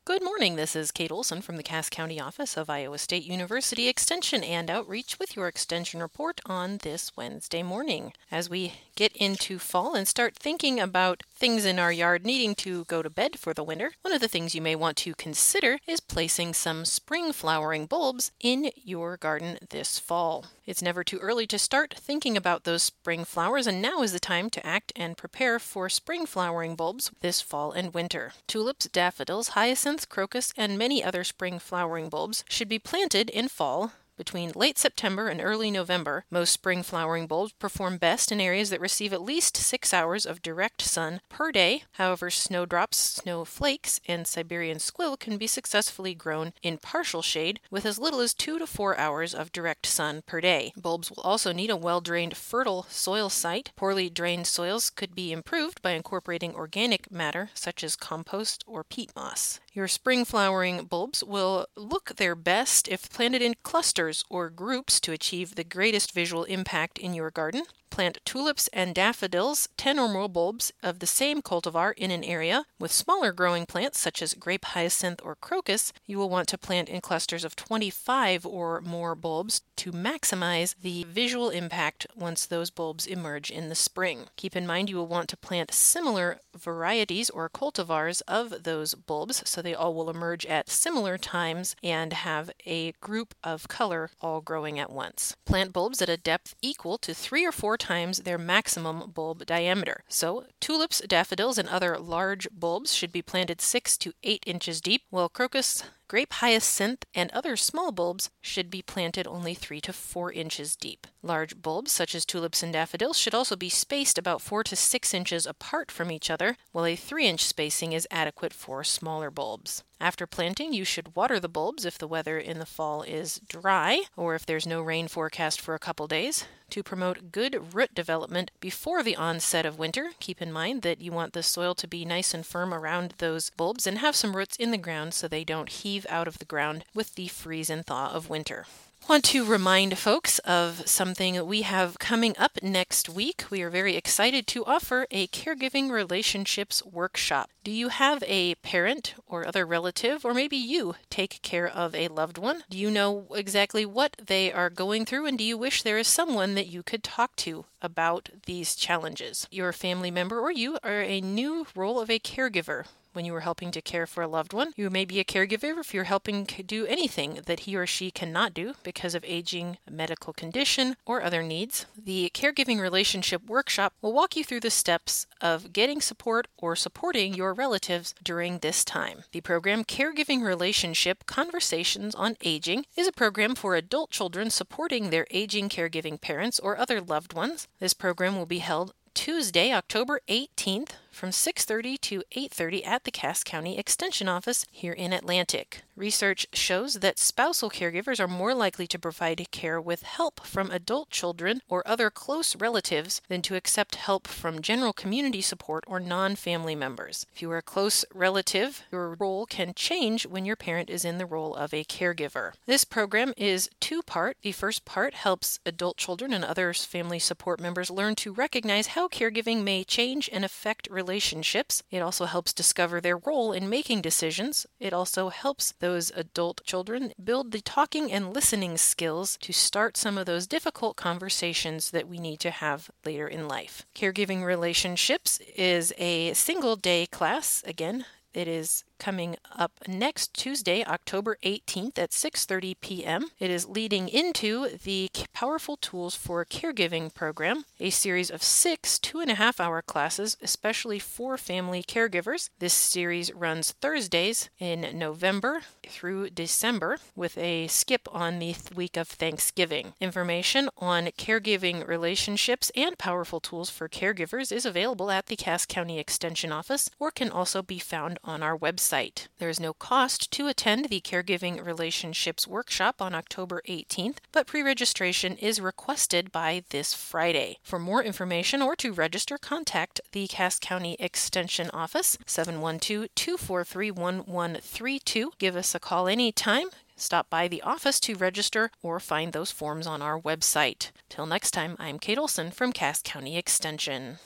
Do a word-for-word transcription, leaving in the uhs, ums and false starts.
Good morning. This is Kate Olson from the Cass County office of Iowa State University Extension and Outreach with your Extension report on this Wednesday morning. As we get into fall and start thinking about things in our yard needing to go to bed for the winter, one of the things you may want to consider is placing some spring flowering bulbs in your garden this fall. It's never too early to start thinking about those spring flowers, and now is the time to act and prepare for spring flowering bulbs this fall and winter. Tulips, daffodils, hyacinths, crocus, and many other spring flowering bulbs should be planted in fall between late September and early November. Most spring flowering bulbs perform best in areas that receive at least six hours of direct sun per day. However, snowdrops, snowflakes, and Siberian squill can be successfully grown in partial shade with as little as two to four hours of direct sun per day. Bulbs will also need a well-drained, fertile soil site. Poorly drained soils could be improved by incorporating organic matter such as compost or peat moss. Your spring flowering bulbs will look their best if planted in clusters or groups to achieve the greatest visual impact in your garden. Plant tulips and daffodils, ten or more bulbs of the same cultivar in an area. With smaller growing plants such as grape hyacinth or crocus, you will want to plant in clusters of twenty-five or more bulbs to maximize the visual impact once those bulbs emerge in the spring. Keep in mind you will want to plant similar varieties or cultivars of those bulbs so they all will emerge at similar times and have a group of color all growing at once. Plant bulbs at a depth equal to three or four times their maximum bulb diameter. So tulips, daffodils, and other large bulbs should be planted six to eight inches deep, while crocus, grape hyacinth, and other small bulbs should be planted only three to four inches deep. Large bulbs, such as tulips and daffodils, should also be spaced about four to six inches apart from each other, while a three inch spacing is adequate for smaller bulbs. After planting, you should water the bulbs if the weather in the fall is dry, or if there's no rain forecast for a couple days. To promote good root development before the onset of winter, keep in mind that you want the soil to be nice and firm around those bulbs and have some roots in the ground so they don't heave out of the ground with the freeze and thaw of winter. Want to remind folks of something we have coming up next week. We are very excited to offer a caregiving relationships workshop. Do you have a parent or other relative, or maybe you take care of a loved one? Do you know exactly what they are going through, and do you wish there is someone that you could talk to about these challenges? Your family member or you are a new role of a caregiver. When you are helping to care for a loved one, you may be a caregiver if you're helping do anything that he or she cannot do because of aging, a medical condition, or other needs. The Caregiving Relationship Workshop will walk you through the steps of getting support or supporting your relatives during this time. The program Caregiving Relationship Conversations on Aging is a program for adult children supporting their aging caregiving parents or other loved ones. This program will be held Tuesday, October eighteenth from six thirty to eight thirty at the Cass County Extension Office here in Atlantic. Research shows that spousal caregivers are more likely to provide care with help from adult children or other close relatives than to accept help from general community support or non-family members. If you are a close relative, your role can change when your parent is in the role of a caregiver. This program is two-part. The first part helps adult children and other family support members learn to recognize how caregiving may change and affect relationships. It also helps discover their role in making decisions. It also helps those adult children build the talking and listening skills to start some of those difficult conversations that we need to have later in life. Caregiving Relationships is a single day class. Again, it is coming up next Tuesday, October eighteenth at six thirty p.m. It is leading into the Powerful Tools for Caregiving program, a series of six two and a half hour classes, especially for family caregivers. This series runs Thursdays in November through December with a skip on the th- week of Thanksgiving. Information on caregiving relationships and powerful tools for caregivers is available at the Cass County Extension Office or can also be found on our website. There is no cost to attend the Caregiving Relationships Workshop on October eighteenth, but pre-registration is requested by this Friday. For more information or to register, contact the Cass County Extension Office, seven one two, two four three, one one three two. Give us a call anytime. Stop by the office to register or find those forms on our website. Till next time, I'm Kate Olson from Cass County Extension.